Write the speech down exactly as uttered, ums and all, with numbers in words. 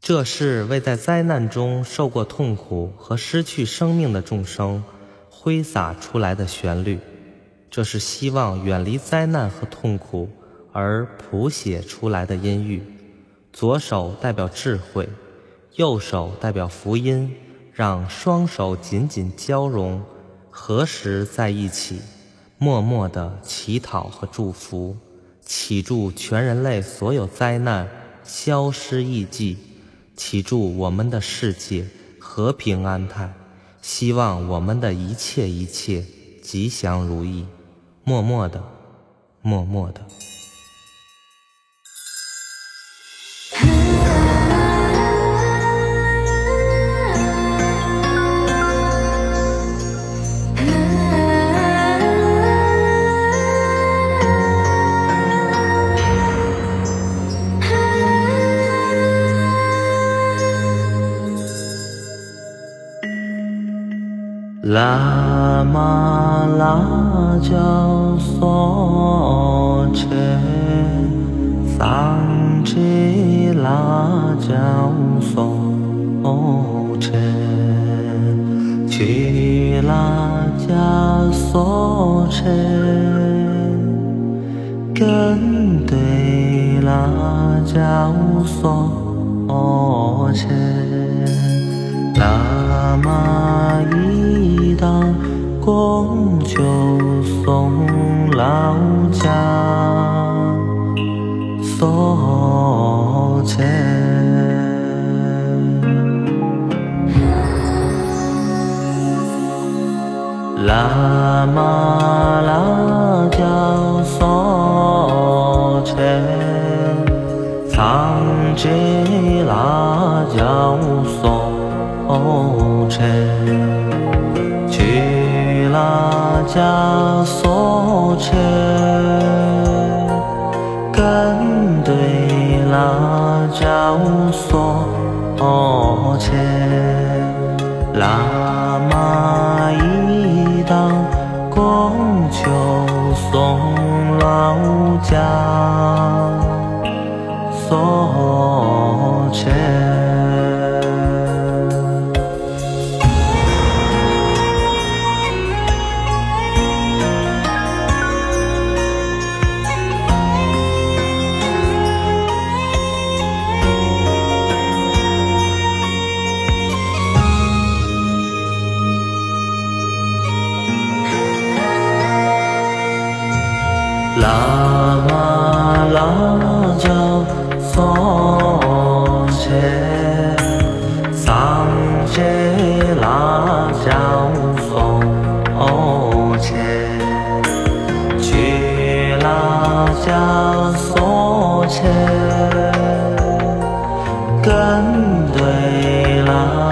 这是为在灾难中受过痛苦和失去生命的众生挥洒出来的旋律，这是希望远离灾难和痛苦而谱写出来的音域。左手代表智慧，右手代表福音，让双手紧紧交融，合十在一起，默默地祈祷和祝福，祈祝全人类所有灾难消失匿迹，祈祝我们的世界和平安泰，希望我们的一切一切吉祥如意。默默的，默默的。 拉玛拉教索切，桑吉拉教索切，去拉加索切，跟对拉教索切，拉玛一当供求送老家所切，拉玛拉教所切，藏吉拉教所切，去拉加所切，跟对拉加所切，拉玛一当供求送老家所切。拉玛拉教所切，桑吉拉教所切，去拉加所切，跟对拉